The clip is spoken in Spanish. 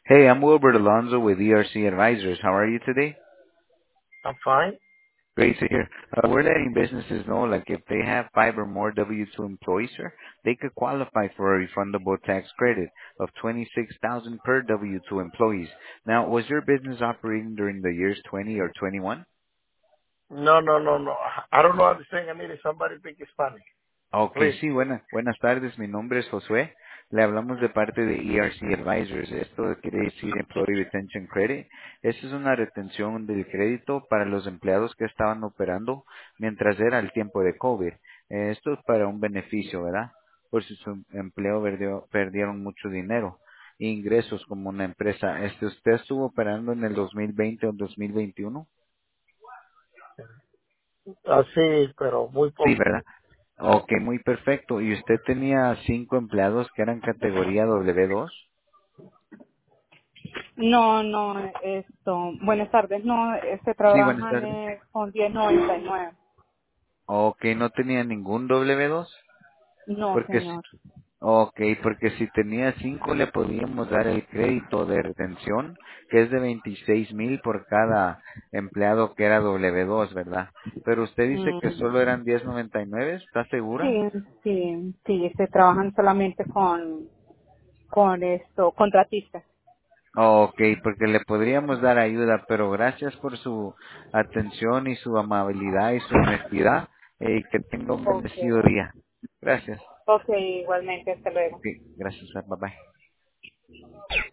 Hey, I'm Wilbert Alonso with ERC Advisors. How are you today? I'm fine. Great to hear. We're letting businesses know, like, if they have 5 or more W-2 employees, sir, they could qualify for a refundable tax credit of $26,000 per W-2 employees. Now, was your business operating during the years 20 or 21? No, no, no, no. I don't know understand. I need somebody speak Spanish, Ok, please. sí, buenas tardes. Mi nombre es Josué. Le hablamos de parte de ERC Advisors. Esto quiere decir Employee Retention Credit. Esta es una retención del crédito para los empleados que estaban operando mientras era el tiempo de COVID. Esto es para un beneficio, ¿verdad? Por si su empleo perdieron mucho dinero e ingresos como una empresa. ¿Usted estuvo operando en el 2020 o 2021? Así, pero muy Sí, poco. ¿verdad? Ok, muy perfecto. ¿Y usted tenía 5 empleados que eran categoría W2? No, no, buenas tardes, no, Sí, buenas trabajan tardes. con 1099. Ok, ¿no tenía ningún W2? No, Porque si, señor. ok, porque si tenía 5 le podíamos dar el crédito de retención, que es de 26,000 por cada empleado que era W2, ¿verdad? Pero usted dice Mm, que solo eran 1099, ¿está segura? sí, sí, sí, se trabajan solamente con contratistas. Ok, porque le podríamos dar ayuda, pero gracias por su atención y su amabilidad y su honestidad, y que tenga un Ok, bendecido día. Gracias. ok, igualmente, hasta luego. Ok, gracias, bye bye.